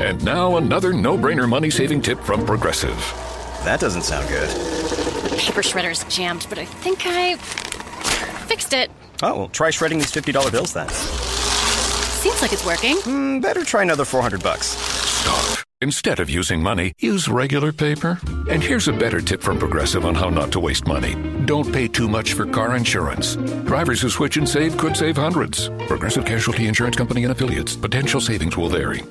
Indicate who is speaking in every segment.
Speaker 1: And now another no-brainer money-saving tip from Progressive.
Speaker 2: That doesn't sound good.
Speaker 3: The paper shredder's jammed, but I think I fixed it.
Speaker 2: Oh, well, try shredding these $50 bills then.
Speaker 3: Seems like it's working.
Speaker 2: Better try another $400.
Speaker 1: Stop. Instead of using money, use regular paper. And here's a better tip from Progressive on how not to waste money. Don't pay too much for car insurance. Drivers who switch and save could save hundreds. Progressive Casualty Insurance Company and Affiliates. Potential savings will vary.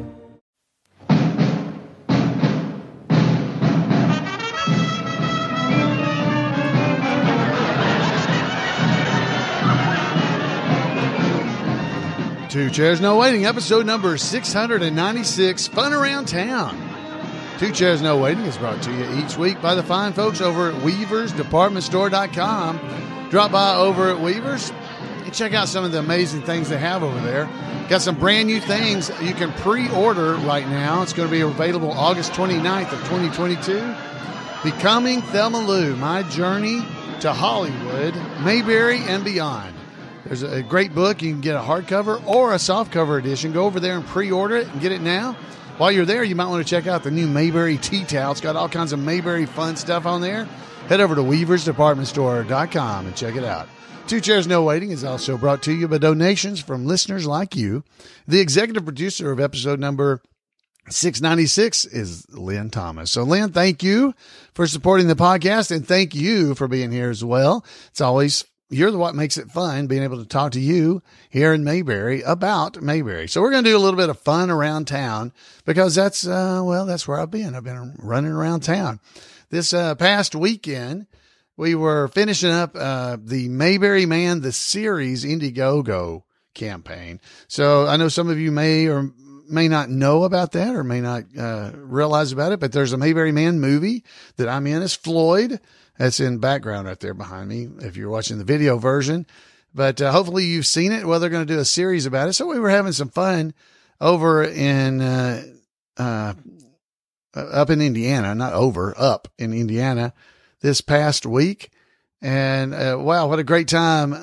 Speaker 4: Two Chairs No Waiting, episode number 696, Fun Around Town. Two Chairs No Waiting is brought to you each week by the fine folks over at WeaversDepartmentStore.com. Drop by over at Weavers and check out some of the amazing things they have over there. Got some brand new things you can pre-order right now. It's going to be available August 29th of 2022. Becoming Thelma Lou, My Journey to Hollywood, Mayberry, and Beyond. There's a great book. You can get a hardcover or a softcover edition. Go over there and pre-order it and get it now. While you're there, you might want to check out the new Mayberry tea towel. It's got all kinds of Mayberry fun stuff on there. Head over to WeaversDepartmentStore.com and check it out. Two Chairs No Waiting is also brought to you by donations from listeners like you. The executive producer of episode number 696 is Lynn Thomas. So, Lynn, thank you for supporting the podcast, and thank you for being here as well. It's always you're what makes it fun, being able to talk to you here in Mayberry about Mayberry. So we're going to do a little bit of fun around town because that's where I've been. I've been running around town. This past weekend, we were finishing up the Mayberry Man, the series Indiegogo campaign. So I know some of you may or may not know about that or may not realize about it, but there's a Mayberry Man movie that I'm in as Floyd. That's in background right there behind me if you're watching the video version. But hopefully you've seen it. Well, they're going to do a series about it. So we were having some fun over in up in Indiana, up in Indiana this past week. And wow, what a great time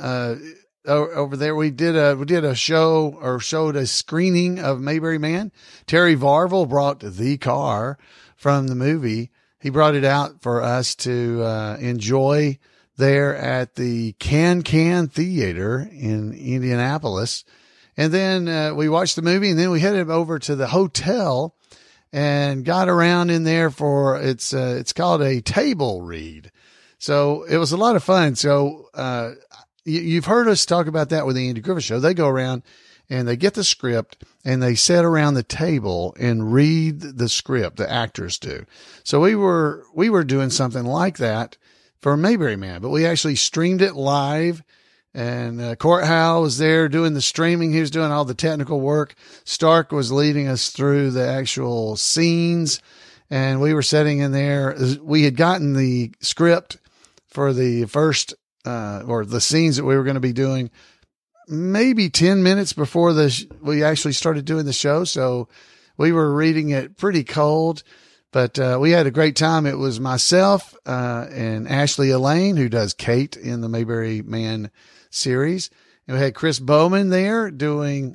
Speaker 4: over there. We did a show or showed a screening of Mayberry Man. Terry Varvel brought the car from the movie. He brought it out for us to enjoy there at the Can Theater in Indianapolis. And then we watched the movie, and then we headed over to the hotel and got around in there for it's called a table read. So it was a lot of fun. So you've heard us talk about that with the Andy Griffith Show. They go around and they get the script and they sit around the table and read the script. The actors do. So we were doing something like that for Mayberry Man, but we actually streamed it live. And Court Howell was there doing the streaming. He was doing all the technical work. Stark was leading us through the actual scenes, and we were sitting in there. We had gotten the script for the first or the scenes that we were going to be doing maybe 10 minutes before we actually started doing the show. So we were reading it pretty cold, but we had a great time. It was myself and Ashley Elaine, who does Kate in the Mayberry Man series. And we had Chris Bowman there doing,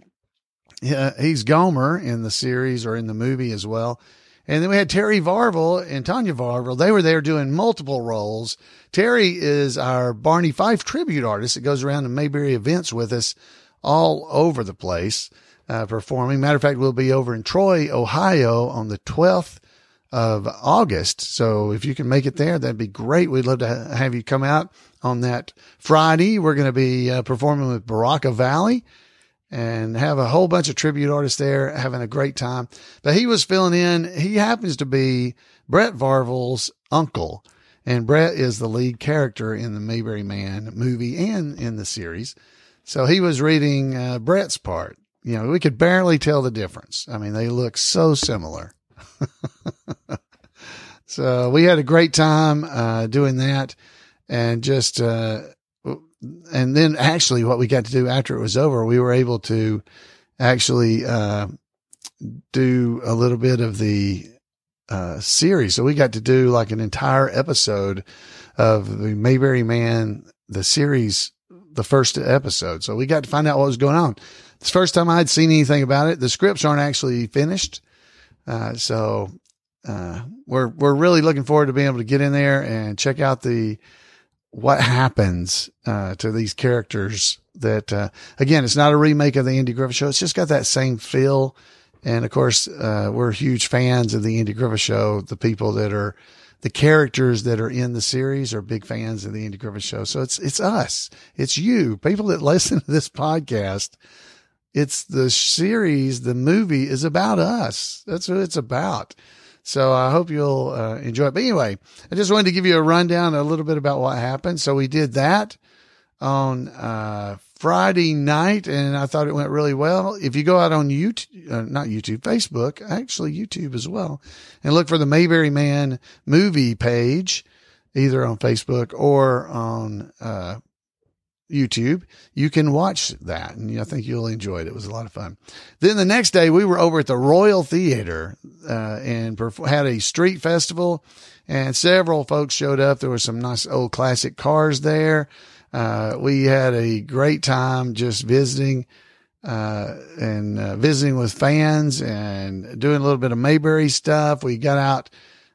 Speaker 4: he's Gomer in the series or in the movie as well. And then we had Terry Varvel and Tanya Varvel. They were there doing multiple roles. Terry is our Barney Fife tribute artist that goes around to Mayberry events with us all over the place, performing. Matter of fact, we'll be over in Troy, Ohio on the 12th of August. So if you can make it there, that'd be great. We'd love to have you come out on that Friday. We're going to be performing with Baraka Valley and have a whole bunch of tribute artists there having a great time. But he was filling in. He happens to be Brett Varvel's uncle, and Brett is the lead character in the Mayberry Man movie and in the series. So he was reading Brett's part. You know, we could barely tell the difference. I mean, they look so similar. So we had a great time doing that, and just and then actually what we got to do after it was over, we were able to actually do a little bit of the series. So we got to do like an entire episode of the Mayberry Man, the series, the first episode. So we got to find out what was going on. It's the first time I'd seen anything about it. The scripts aren't actually finished. So we're really looking forward to being able to get in there and check out what happens to these characters. That again, it's not a remake of the Andy Griffith Show. It's just got that same feel. And of course, we're huge fans of the Andy Griffith Show. The people that are the characters that are in the series are big fans of the Andy Griffith Show. So it's us. It's you, people that listen to this podcast. It's the series. The movie is about us. That's what it's about. So I hope you'll enjoy it. But anyway, I just wanted to give you a rundown, a little bit about what happened. So we did that on Friday night, and I thought it went really well. If you go out on Facebook, actually YouTube as well, and look for the Mayberry Man movie page, either on Facebook or on YouTube, you can watch that. And I think you'll enjoy it. It was a lot of fun. Then the next day we were over at the Royal Theater, and had a street festival, and several folks showed up. There were some nice old classic cars there. We had a great time just visiting, and visiting with fans and doing a little bit of Mayberry stuff. We got out,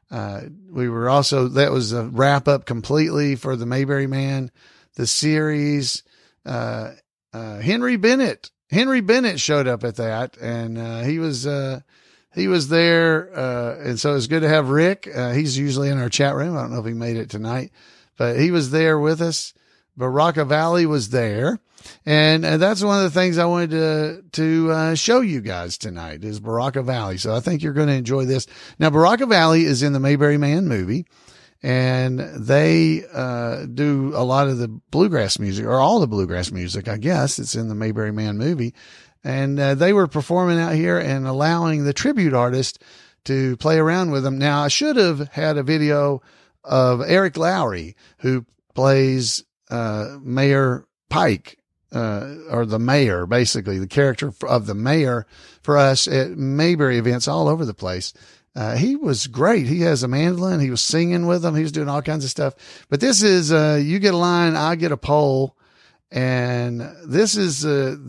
Speaker 4: that was a wrap up completely for the Mayberry Man, the series. Henry Bennett showed up at that, and he was there. And so it was good to have Rick. He's usually in our chat room. I don't know if he made it tonight, but he was there with us. Baraka Valley was there. And that's one of the things I wanted to show you guys tonight is Baraka Valley. So I think you're going to enjoy this. Now, Baraka Valley is in the Mayberry Man movie, and they do a lot of the bluegrass music, or all the bluegrass music, I guess. It's in the Mayberry Man movie. And they were performing out here and allowing the tribute artist to play around with them. Now, I should have had a video of Eric Lowry, who plays Mayor Pike, or the mayor, basically the character of the mayor for us at Mayberry events all over the place. He was great. He has a mandolin. He was singing with them. He was doing all kinds of stuff. But this is, you get a line, I get a pole. And this is,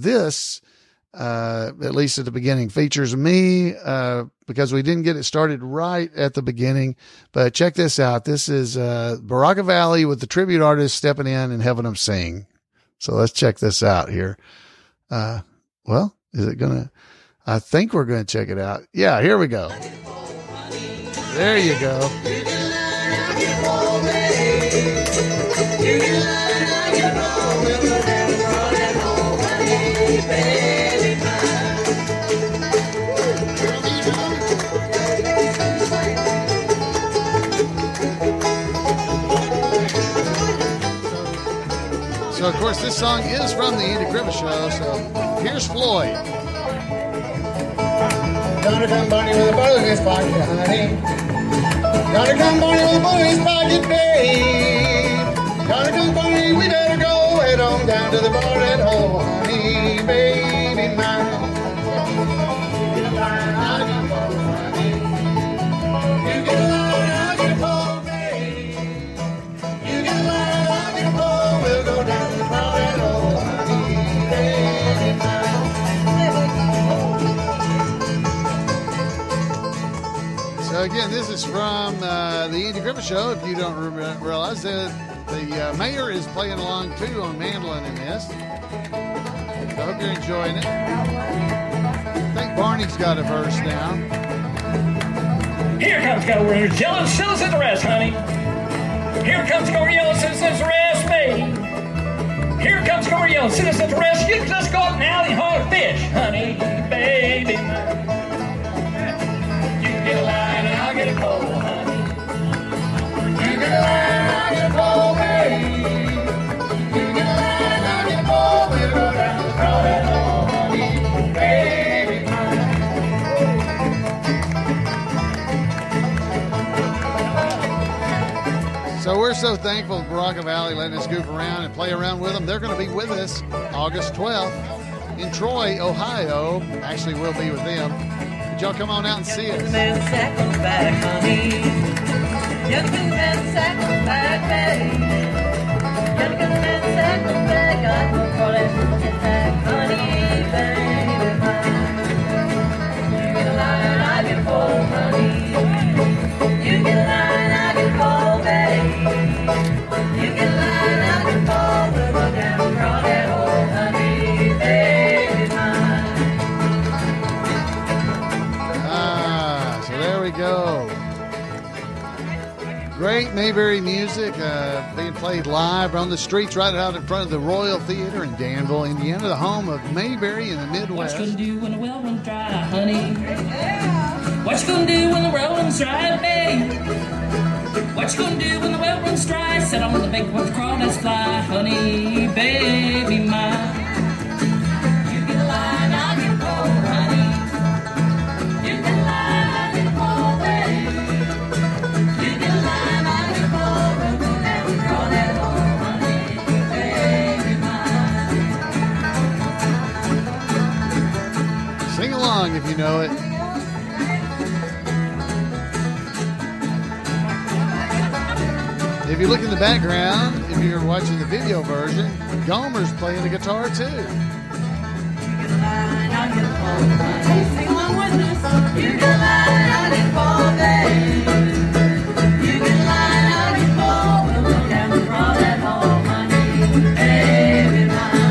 Speaker 4: at least at the beginning, features me, because we didn't get it started right at the beginning. But check this out. This is Baraka Valley with the tribute artist stepping in and having them sing. So let's check this out here. Well, is it gonna? I think we're gonna check it out. Yeah, here we go. There you go. So, of course, this song is from the Andy Griffith Show. So, here's Floyd.
Speaker 5: Gonna come Barney with a bow in his pocket, honey. Gonna come Barney with a bow in his pocket, babe. Gonna come Barney, we better go head on down to the bar at home, honey, baby mine. You get a line, I'll get a pole, honey. You get a line, I'll get a pole, babe. You get a line, I'll get a pole, we'll go down to the bar at home, honey, baby mine.
Speaker 4: So again, this is from the Andy Griffith Show. If you don't realize that the mayor is playing along too on mandolin in this. So I hope you're enjoying it. I think Barney's got a verse now.
Speaker 6: Here comes go where yellow citizens the rest, honey. Here comes go where yellow citizens the rest, me. Here comes go where yellow citizens the rest. You just go up now and haul a fish, honey, baby. Get a line and I'll get a pole, honey. You get a line, I'll get a pole, babe. You get a line, I'll get a pole. We'll go down the road and home, honey, baby.
Speaker 4: So we're so thankful for Baraka Valley letting us goof around and play around with them. They're going to be with us August 12th in Troy, Ohio. Actually, we'll be with them. Y'all come on out and see us.
Speaker 7: Young man sack on back, honey. Young man sack on back, babe. Young man sack on back. I will call it get back, honey, baby. You get a line, I get a pole.
Speaker 4: we go. Great Mayberry music being played live on the streets right out in front of the Royal Theater in Danville, Indiana, the home of Mayberry in the Midwest.
Speaker 6: What you gonna do when the well runs dry, honey? What you gonna do when the well runs dry, babe? What you gonna do when the well runs dry? Sit on the bank with the crawdads fly, honey, baby mine. You get a line, I'll get a pole, honey. You get a line, I'll get a pole, babe. You get a line, I'll get a pole, we'll go down the crawdad hole, honey, baby mine.
Speaker 4: Sing along if you know it. If you look in the background, if you're watching the video version, Gomer's playing the guitar too.
Speaker 7: Sing along with us. You get a line, I'll get a pole, babe. You get a line, I'll get a pole, we'll go down the crawdad hole, honey, baby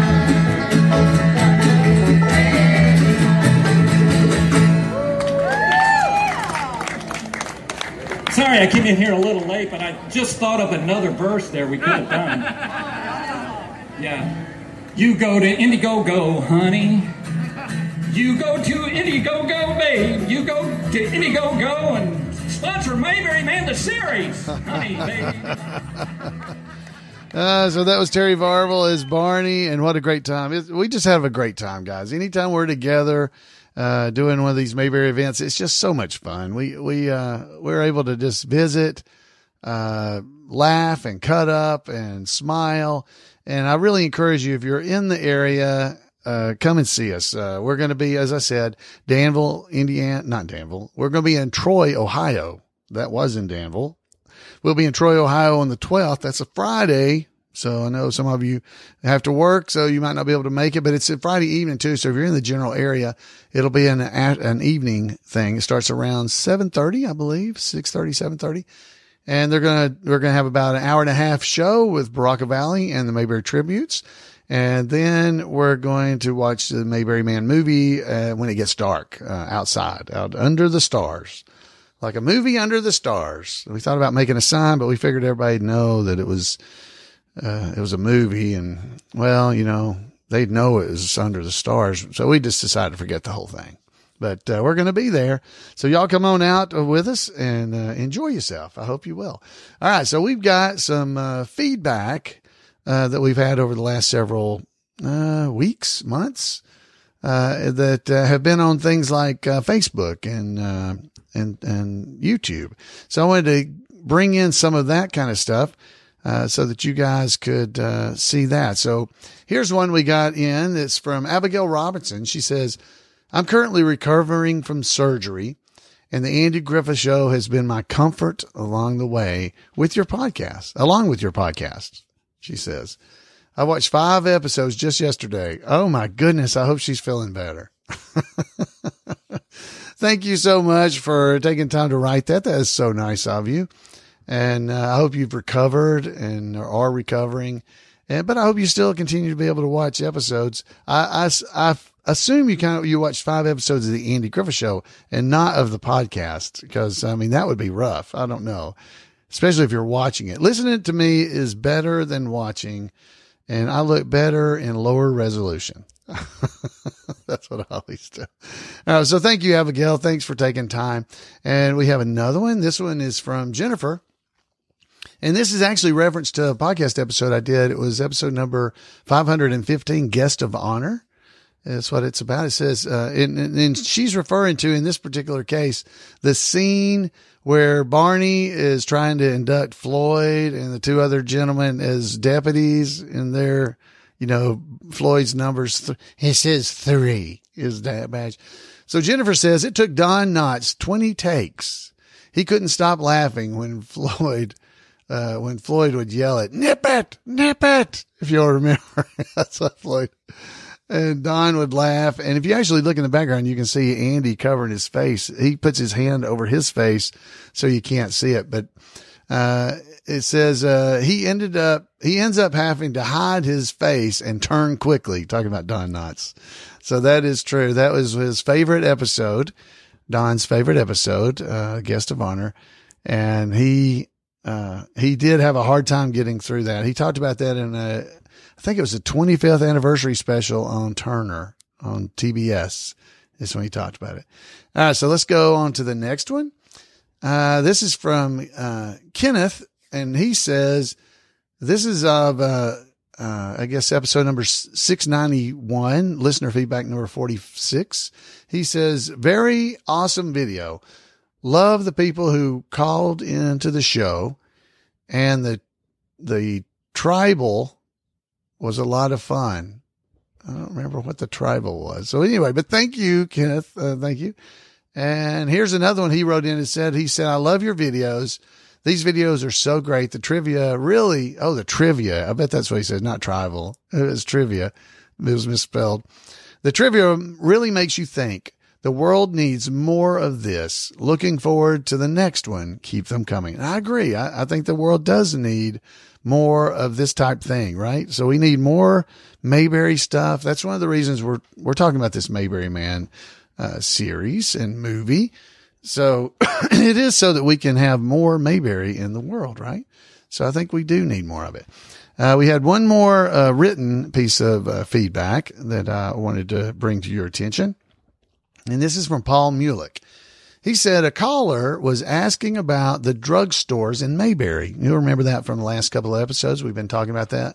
Speaker 7: mine.
Speaker 6: Sorry, I came in here a little late, but I just thought of another verse there we could have done. Yeah. You go to Indiegogo, honey. You go to Indiegogo, babe. You go to Indiegogo and sponsor Mayberry Man the series, honey, baby.
Speaker 4: So that was Terry Varvel as Barney, and what a great time. We just have a great time, guys. Anytime we're together doing one of these Mayberry events, it's just so much fun. We're able to just visit, laugh and cut up and smile. And I really encourage you, if you're in the area, come and see us. We're going to be, as I said, Danville, Indiana, not Danville. We're going to be in Troy, Ohio. That was in Danville. We'll be in Troy, Ohio on the 12th. That's a Friday. So I know some of you have to work, so you might not be able to make it, but it's a Friday evening too. So if you're in the general area, it'll be an evening thing. It starts around 7:30, I believe, 6:30, 7:30. And we're going to have about an hour and a half show with Baraka Valley and the Mayberry Tributes. And then we're going to watch the Mayberry Man movie, when it gets dark, outside, out under the stars, like a movie under the stars. We thought about making a sign, but we figured everybody'd know that it was a movie, and well, they'd know it was under the stars. So we just decided to forget the whole thing. But we're going to be there. So y'all come on out with us and enjoy yourself. I hope you will. All right. So we've got some feedback that we've had over the last several weeks, months, that have been on things like Facebook and YouTube. So I wanted to bring in some of that kind of stuff so that you guys could see that. So here's one we got in. It's from Abigail Robinson. She says, I'm currently recovering from surgery, and the Andy Griffith Show has been my comfort along with your podcast, she says. I watched 5 episodes just yesterday. Oh my goodness. I hope she's feeling better. Thank you so much for taking time to write that. That is so nice of you. And I hope you've recovered and are recovering. But I hope you still continue to be able to watch episodes. I assume you watched 5 episodes of the Andy Griffith Show and not of the podcast, because that would be rough. I don't know, especially if you're watching it. Listening to me is better than watching, and I look better in lower resolution. That's what I always do. So thank you, Abigail. Thanks for taking time. And we have another one. This one is from Jennifer. And this is actually reference to a podcast episode I did. It was episode number 515, Guest of Honor. That's what it's about. It says, and she's referring to, in this particular case, the scene where Barney is trying to induct Floyd and the 2 other gentlemen as deputies in their, Floyd's numbers. It says 3 is that badge. So Jennifer says it took Don Knotts 20 takes. He couldn't stop laughing when Floyd would yell it, nip it, if you'll remember. That's what Floyd, and Don would laugh. And if you actually look in the background, you can see Andy covering his face. He puts his hand over his face so you can't see it. But, it says, he ends up having to hide his face and turn quickly, talking about Don Knotts. So that is true. That was his favorite episode. Don's favorite episode, Guest of Honor. And he did have a hard time getting through that. He talked about that in I think it was the 25th anniversary special on Turner on TBS. Is when he talked about it. All right. So let's go on to the next one. This is from, Kenneth, and he says, this is of, I guess episode number 691, listener feedback number 46. He says, very awesome video. Love the people who called into the show, and the tribal was a lot of fun. I don't remember what the tribal was. So anyway, but thank you, Kenneth. Thank you. And here's another one he wrote in and said, I love your videos. These videos are so great. The trivia really, the trivia. I bet that's what he said, not tribal. It was trivia. It was misspelled. The trivia really makes you think. The world needs more of this. Looking forward to the next one. Keep them coming. And I agree. I think the world does need more of this type thing, right? So we need more Mayberry stuff. That's one of the reasons we're talking about this Mayberry Man series and movie. So it is so that we can have more Mayberry in the world, right? So I think we do need more of it. We had one more written piece of feedback that I wanted to bring to your attention. And this is from Paul Mulick. He said a caller was asking about the drugstores in Mayberry. You'll remember that from the last couple of episodes. We've been talking about that.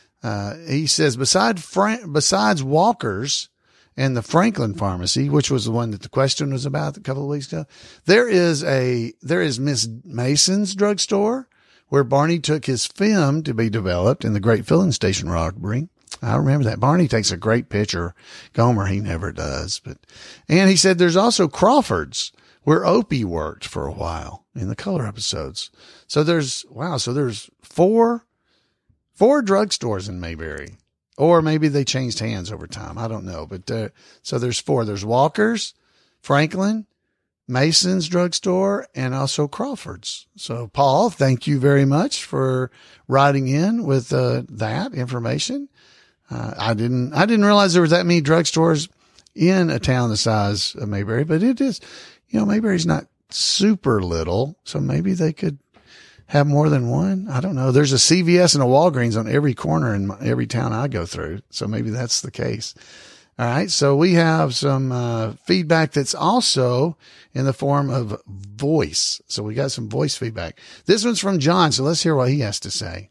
Speaker 4: He says, besides Walker's and the Franklin Pharmacy, which was the one that the question was about a couple of weeks ago, there is Miss Mason's drugstore, where Barney took his film to be developed in the Great Filling Station robbery. I remember that. Barney takes a great picture. Gomer, he never does. And he said there's also Crawford's, where Opie worked for a while in the color episodes. So there's four drugstores in Mayberry, or maybe they changed hands over time. I don't know. But, so there's four. There's Walker's, Franklin, Mason's drugstore, and also Crawford's. So Paul, thank you very much for writing in with, that information. I didn't realize there was that many drugstores in a town the size of Mayberry, but it is, Mayberry's not super little. So maybe they could have more than one. I don't know. There's a CVS and a Walgreens on every corner in every town I go through. So maybe that's the case. All right. So we have some, feedback that's also in the form of voice. So we got some voice feedback. This one's from John. So let's hear what he has to say.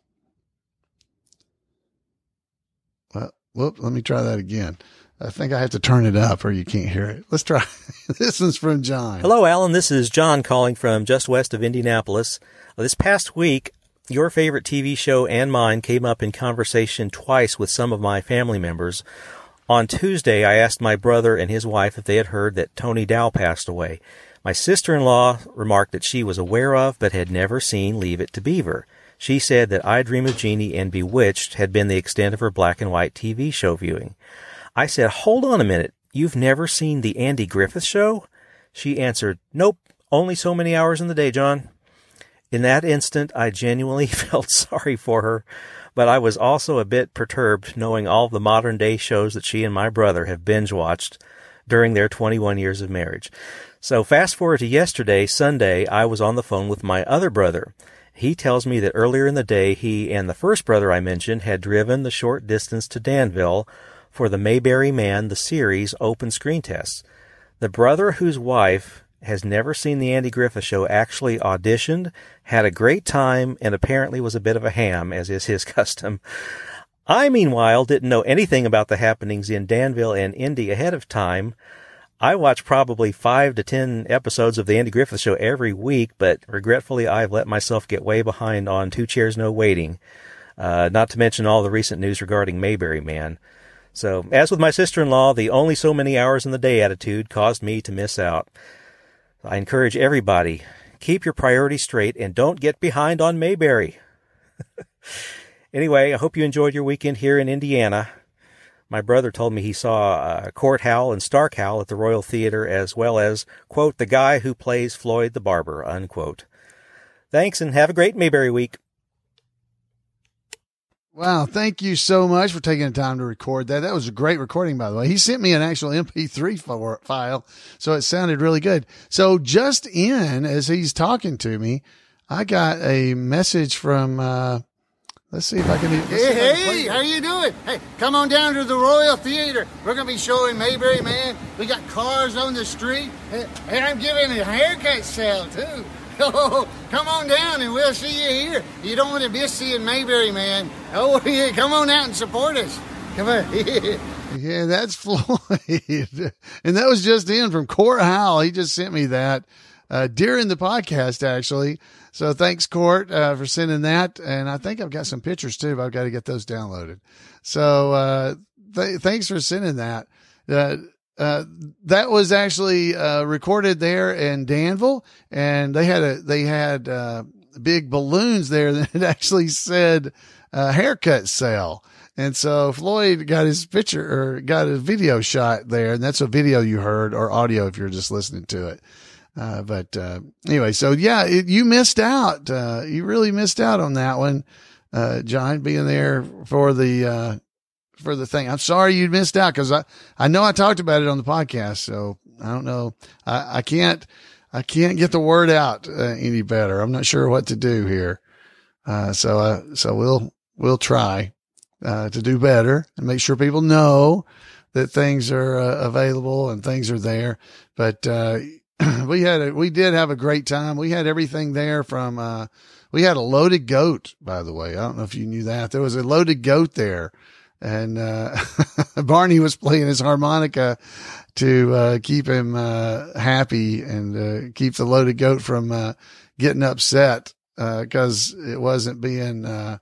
Speaker 4: Let me try that again. I think I have to turn it up or you can't hear it. Let's try. This one's from John.
Speaker 8: Hello, Alan. This is John calling from just west of Indianapolis. This past week, your favorite TV show and mine came up in conversation twice with some of my family members. On Tuesday, I asked my brother and his wife if they had heard that Tony Dow passed away. My sister-in-law remarked that she was aware of but had never seen Leave It to Beaver. She said that I Dream of Jeannie and Bewitched had been the extent of her black and white TV show viewing. I said, hold on a minute, you've never seen the Andy Griffith Show? She answered, nope, only so many hours in the day, John. In that instant, I genuinely felt sorry for her, but I was also a bit perturbed knowing all the modern-day shows that she and my brother have binge-watched during their 21 years of marriage. So fast forward to yesterday, Sunday, I was on the phone with my other brother. He tells me that earlier in the day, he and the first brother I mentioned had driven the short distance to Danville for the Mayberry Man, the series, open screen tests. The brother whose wife has never seen the Andy Griffith Show actually auditioned, had a great time, and apparently was a bit of a ham, as is his custom. I, meanwhile, didn't know anything about the happenings in Danville and Indy ahead of time. I watch probably 5 to 10 episodes of the Andy Griffith Show every week, but regretfully I've let myself get way behind on Two Chairs No Waiting, not to mention all the recent news regarding Mayberry Man. So, as with my sister-in-law, the only so many hours in the day attitude caused me to miss out. I encourage everybody, keep your priorities straight and don't get behind on Mayberry. Anyway, I hope you enjoyed your weekend here in Indiana. My brother told me he saw Court Howell and Stark Howell at the Royal Theater, as well as, quote, the guy who plays Floyd the Barber, unquote. Thanks, and have a great Mayberry week.
Speaker 4: Wow, thank you so much for taking the time to record that. That was a great recording, by the way. He sent me an actual MP3 file, so it sounded really good. So just in, as he's talking to me, I got a message from, let's see if I can.
Speaker 5: Hey, how you doing? Hey, come on down to the Royal Theater. We're going to be showing Mayberry Man. We got cars on the street, and I'm giving a haircut sale, too. Oh, come on down and we'll see you here. You don't want to miss seeing Mayberry Man. Oh, yeah, come on out and support us. Come on.
Speaker 4: Yeah, that's Floyd. And that was just in from Court Howell. He just sent me that during the podcast, actually. So thanks, Court, for sending that. And I think I've got some pictures, too, but I've got to get those downloaded. So thanks for sending that. That was actually recorded there in Danville, and they had big balloons there that actually said haircut sale. And so Floyd got his picture or got a video shot there, and that's a video you heard, or audio if you're just listening to it. But anyway, so yeah, you missed out. You really missed out on that one, John, being there for the thing. I'm sorry you missed out, because I know I talked about it on the podcast, so I don't know. I can't get the word out any better. I'm not sure what to do here. So we'll try to do better and make sure people know that things are available and things are there. But we did have a great time. We had everything there from we had a loaded goat, by the way. I don't know if you knew that. There was a loaded goat there. And Barney was playing his harmonica to keep him happy and keep the loaded goat from getting upset because it wasn't being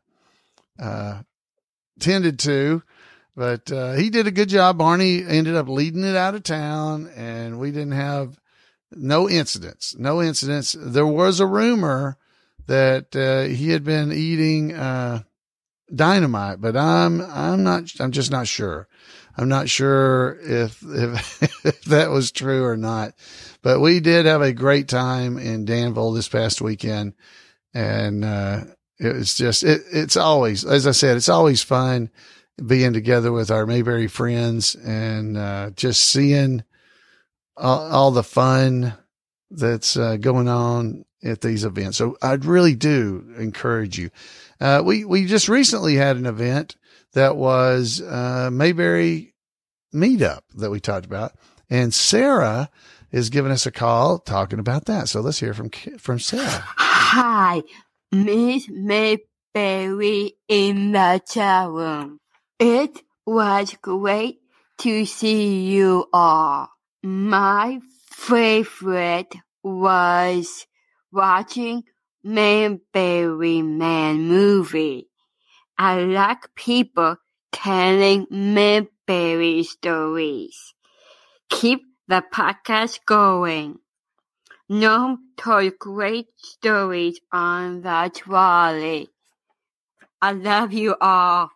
Speaker 4: tended to. But he did a good job. Barney ended up leading it out of town, and we didn't have no incidents. There was a rumor that he had been eating dynamite, but I'm just not sure. I'm not sure if that was true or not, but we did have a great time in Danville this past weekend. And, it's always, as I said, it's always fun being together with our Mayberry friends and, just seeing all the fun that's going on at these events. So I really do encourage you. We just recently had an event that was Mayberry Meetup that we talked about, and Sarah is giving us a call talking about that. So let's hear from Sarah.
Speaker 9: Hi, Miss Mayberry in the chat room. It was great to see you all. My favorite was watching Mayberry Man movie. I like people telling Mayberry stories. Keep the podcast going. Noam told great stories on the trolley. I love you all.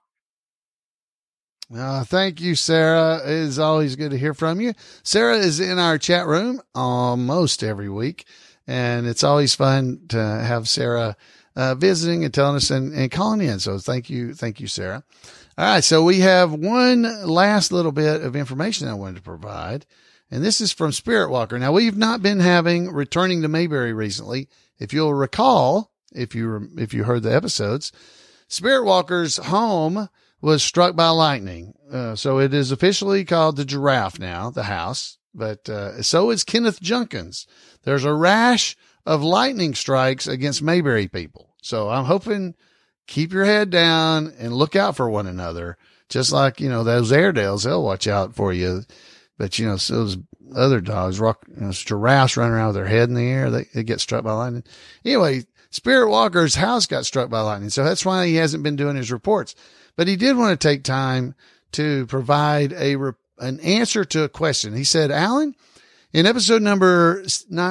Speaker 4: Thank you, Sarah. It is always good to hear from you. Sarah is in our chat room almost every week, and it's always fun to have Sarah visiting and telling us and calling in. So thank you, Sarah. All right, so we have one last little bit of information I wanted to provide, and this is from Spirit Walker. Now, we've not been having Returning to Mayberry recently. If you'll recall, if you heard the episodes, Spirit Walker's home was struck by lightning. So it is officially called the Giraffe now, the house, but so is Kenneth Junkins. There's a rash of lightning strikes against Mayberry people. So I'm hoping keep your head down and look out for one another. Just like, those Airedales, they'll watch out for you. But, so those other dogs, giraffes running around with their head in the air, they get struck by lightning. Anyway, Spirit Walker's house got struck by lightning. So that's why he hasn't been doing his reports. But he did want to take time to provide an answer to a question. He said, Alan, in episode number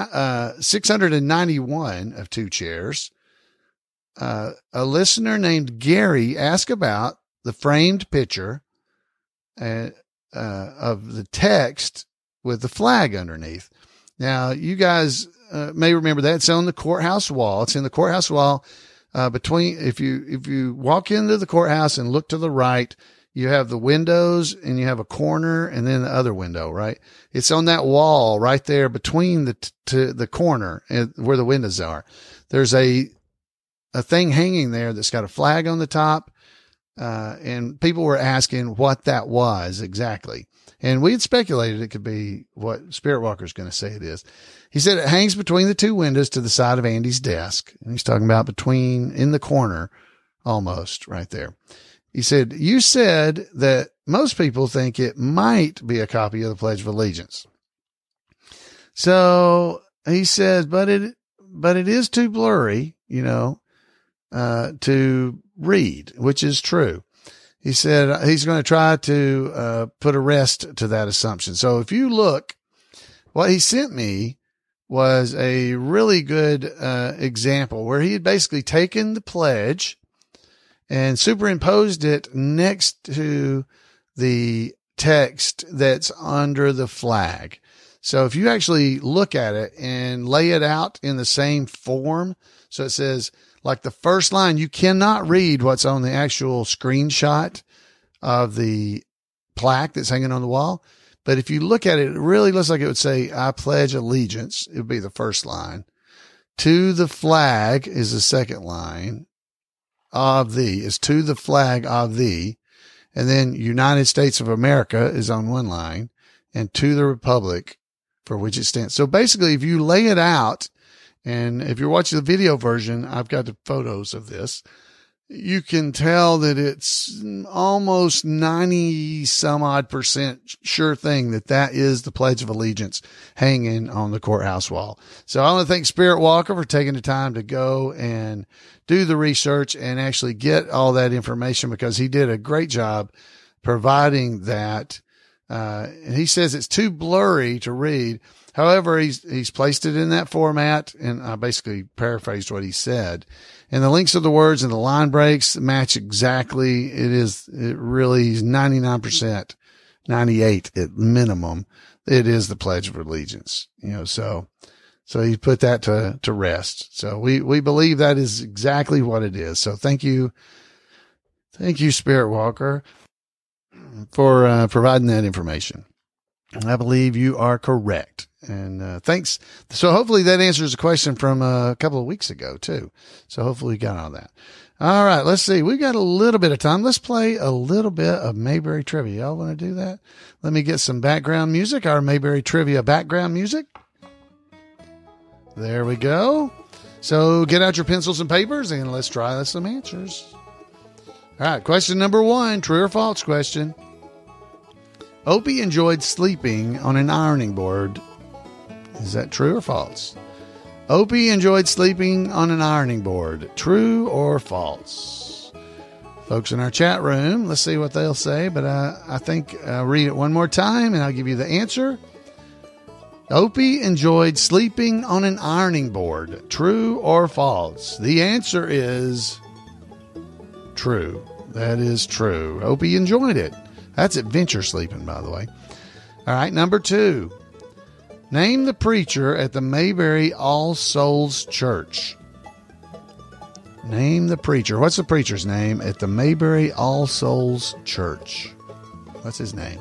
Speaker 4: 691 of Two Chairs, a listener named Gary asked about the framed picture of the text with the flag underneath. Now, you guys may remember that. It's on the courthouse wall. It's in the courthouse wall if you walk into the courthouse and look to the right, you have the windows and you have a corner and then the other window, right? It's on that wall right there between the corner and where the windows are. There's a thing hanging there that's got a flag on the top. And people were asking what that was exactly. And we had speculated it could be what Spirit Walker's going to say it is. He said it hangs between the two windows to the side of Andy's desk. And he's talking about in the corner, almost right there. He said, you said that most people think it might be a copy of the Pledge of Allegiance. So he says, but it is too blurry, to read, which is true. He said he's going to try to put a rest to that assumption. So if you look, what he sent me was a really good example where he had basically taken the pledge and superimposed it next to the text that's under the flag. So if you actually look at it and lay it out in the same form, so it says, like the first line, you cannot read what's on the actual screenshot of the plaque that's hanging on the wall. But if you look at it, it really looks like it would say, I pledge allegiance. It would be the first line. To the flag is the second line. Of thee is to the flag of thee. And then United States of America is on one line. And to the republic for which it stands. So basically, if you lay it out, and if you're watching the video version, I've got the photos of this. You can tell that it's almost 90 some odd % sure thing that is the Pledge of Allegiance hanging on the courthouse wall. So I want to thank Spirit Walker for taking the time to go and do the research and actually get all that information, because he did a great job providing that. And he says it's too blurry to read. However, he's placed it in that format, and I basically paraphrased what he said. And the links of the words and the line breaks match exactly. It really is 99%, 98 at minimum. It is the Pledge of Allegiance, so he put that to rest. So we believe that is exactly what it is. So thank you, Spirit Walker, for providing that information. I believe you are correct. And thanks. So hopefully that answers a question from a couple of weeks ago too. So hopefully we got all that. All right, let's see. We've got a little bit of time. Let's play a little bit of Mayberry Trivia. Y'all want to do that? Let me get some background music, our Mayberry Trivia background music. There we go. So get out your pencils and papers and let's try some answers. All right, question number 1, true or false question. Opie enjoyed sleeping on an ironing board. Is that true or false? Opie enjoyed sleeping on an ironing board. True or false? Folks in our chat room, let's see what they'll say, but I think I'll read it one more time and I'll give you the answer. Opie enjoyed sleeping on an ironing board. True or false? The answer is true. That is true. Opie enjoyed it. That's adventure sleeping, by the way. All right, number 2. Name the preacher at the Mayberry All Souls Church. Name the preacher. What's the preacher's name at the Mayberry All Souls Church? What's his name?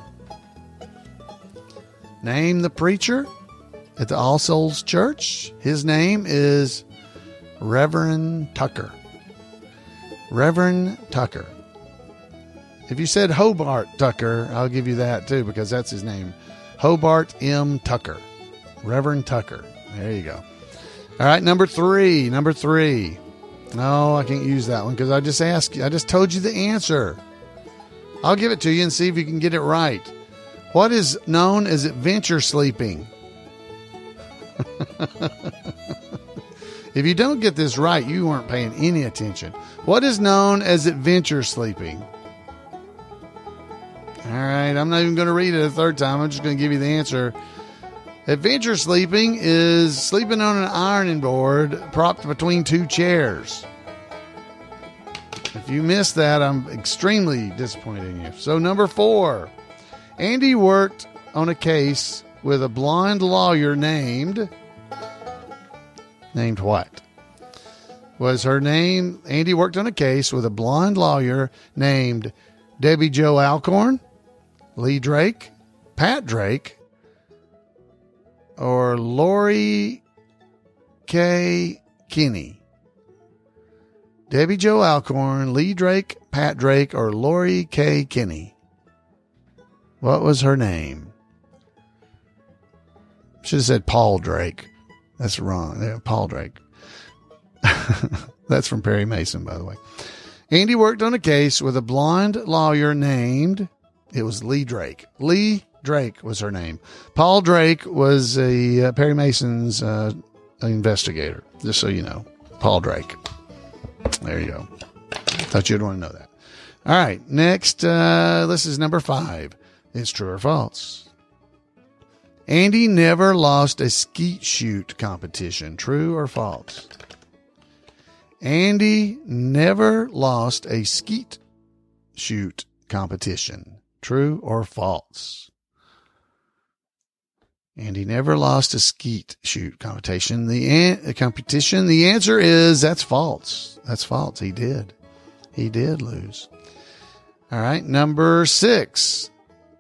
Speaker 4: Name the preacher at the All Souls Church. His name is Reverend Tucker. Reverend Tucker. If you said Hobart Tucker, I'll give you that too, because that's his name. Hobart M. Tucker. Reverend Tucker. There you go. All right, number 3. Number 3. No, I can't use that one because I just asked you. I just told you the answer. I'll give it to you and see if you can get it right. What is known as adventure sleeping? If you don't get this right, you weren't paying any attention. What is known as adventure sleeping? All right, I'm not even going to read it a third time. I'm just going to give you the answer. Adventure sleeping is sleeping on an ironing board propped between 2 chairs. If you missed that, I'm extremely disappointed in you. So number 4, Andy worked on a case with a blonde lawyer named what? was her name. Andy worked on a case with a blonde lawyer named Debbie Jo Alcorn, Lee Drake, Pat Drake, or Lori K. Kinney. Debbie Jo Alcorn, Lee Drake, Pat Drake, or Lori K. Kinney. What was her name? Should have said Paul Drake. That's wrong. Yeah, Paul Drake. That's from Perry Mason, by the way. Andy worked on a case with a blonde lawyer named, it was Lee Drake. Lee Drake was her name. Paul Drake was a Perry Mason's investigator, just so you know. Paul Drake. There you go. Thought you'd want to know that. All right. Next, this is number 5. It's true or false. Andy never lost a skeet shoot competition. True or false? Andy never lost a skeet shoot competition. True or false? Andy never lost a skeet shoot competition. The answer is that's false. That's false. He did. He did lose. All right. Number 6.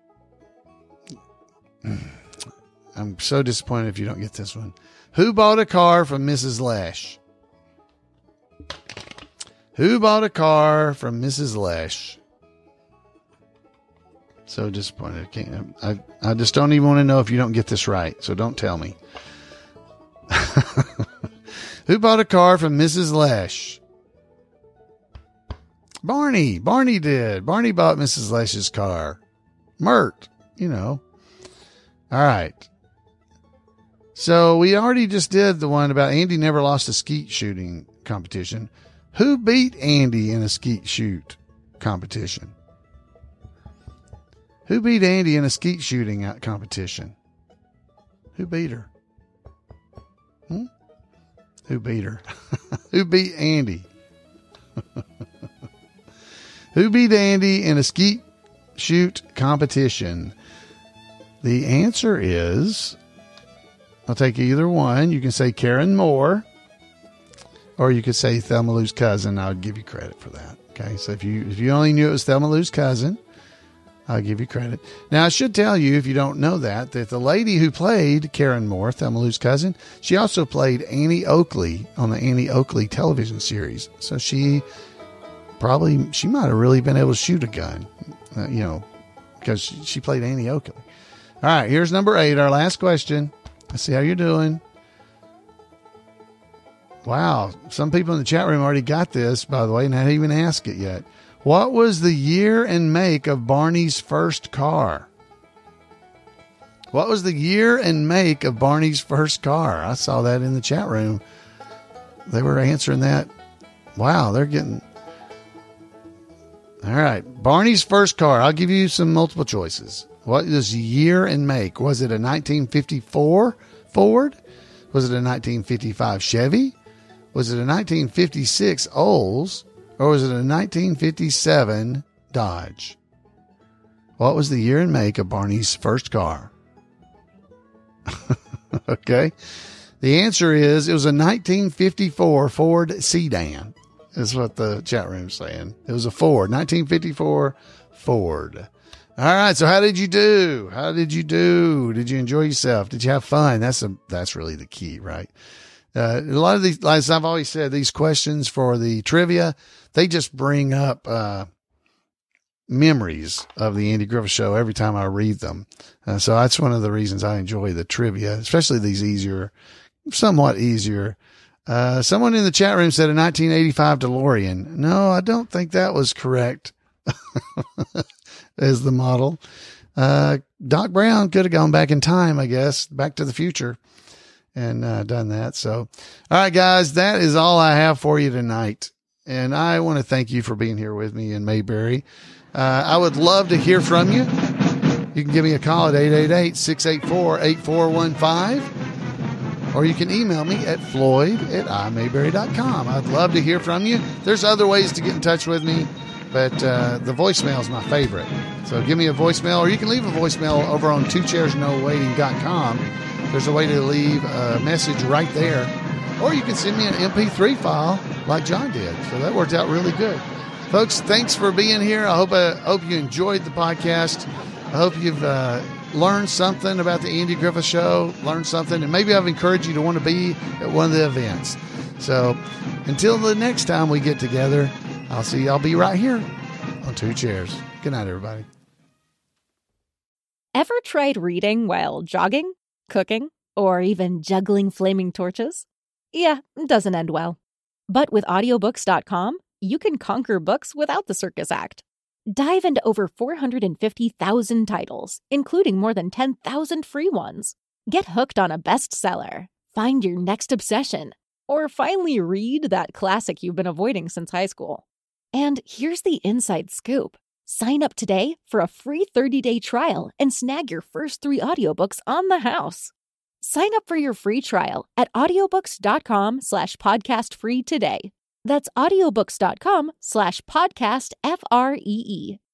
Speaker 4: I'm so disappointed if you don't get this one. Who bought a car from Mrs. Lash? Who bought a car from Mrs. Lash? So disappointed. I just don't even want to know if you don't get this right. So don't tell me. Who bought a car from Mrs. Lash? Barney. Barney did. Barney bought Mrs. Lash's car. Mert, you know. All right. So we already just did the one about Andy never lost a skeet shooting competition. Who beat Andy in a skeet shoot competition? Who beat Andy in a skeet shooting competition? Who beat her? Who beat her? Who beat Andy? Who beat Andy in a skeet shoot competition? The answer is, I'll take either one. You can say Karen Moore, or you could say Thelma Lou's cousin. I would give you credit for that. Okay, so if you only knew it was Thelma Lou's cousin, I'll give you credit. Now, I should tell you, if you don't know that the lady who played Karen Moore, Thelma Lou's cousin, she also played Annie Oakley on the Annie Oakley television series. So she might have really been able to shoot a gun, because she played Annie Oakley. All right, here's number 8, our last question. Let's see how you're doing. Wow, some people in the chat room already got this, by the way, and I didn't even ask it yet. What was the year and make of Barney's first car? What was the year and make of Barney's first car? I saw that in the chat room. They were answering that. Wow, they're getting... All right, Barney's first car. I'll give you some multiple choices. What is year and make? Was it a 1954 Ford? Was it a 1955 Chevy? Was it a 1956 Olds? Or was it a 1957 Dodge? What was the year and make of Barney's first car? Okay. The answer is it was a 1954 Ford sedan. Is what the chat room's saying. It was a Ford, 1954 Ford. All right. So how did you do? How did you do? Did you enjoy yourself? Did you have fun? That's really the key, right? A lot of these, as I've always said, these questions for the trivia, they just bring up, memories of the Andy Griffith Show every time I read them. So that's one of the reasons I enjoy the trivia, especially these somewhat easier. Someone in the chat room said a 1985 DeLorean. No, I don't think that was correct as the model. Doc Brown could have gone back in time, I guess, Back to the Future, and done that. So, all right, guys, that is all I have for you tonight. And I want to thank you for being here with me in Mayberry. I would love to hear from you. You can give me a call at 888-684-8415. Or you can email me at floyd@imayberry.com. I'd love to hear from you. There's other ways to get in touch with me, but the voicemail is my favorite. So give me a voicemail, or you can leave a voicemail over on twocairsnowaiting.com. There's a way to leave a message right there. Or you can send me an MP3 file like John did. So that worked out really good. Folks, thanks for being here. I hope you enjoyed the podcast. I hope you've learned something about the Andy Griffith Show, learned something, and maybe I've encouraged you to want to be at one of the events. So until the next time we get together, I'll be right here on Two Chairs. Good night, everybody.
Speaker 10: Ever tried reading while jogging, cooking, or even juggling flaming torches? Yeah, it doesn't end well. But with audiobooks.com, you can conquer books without the circus act. Dive into over 450,000 titles, including more than 10,000 free ones. Get hooked on a bestseller, find your next obsession, or finally read that classic you've been avoiding since high school. And here's the inside scoop. Sign up today for a free 30-day trial and snag your first 3 audiobooks on the house. Sign up for your free trial at audiobooks.com/podcastfree today. That's audiobooks.com/podcastfree.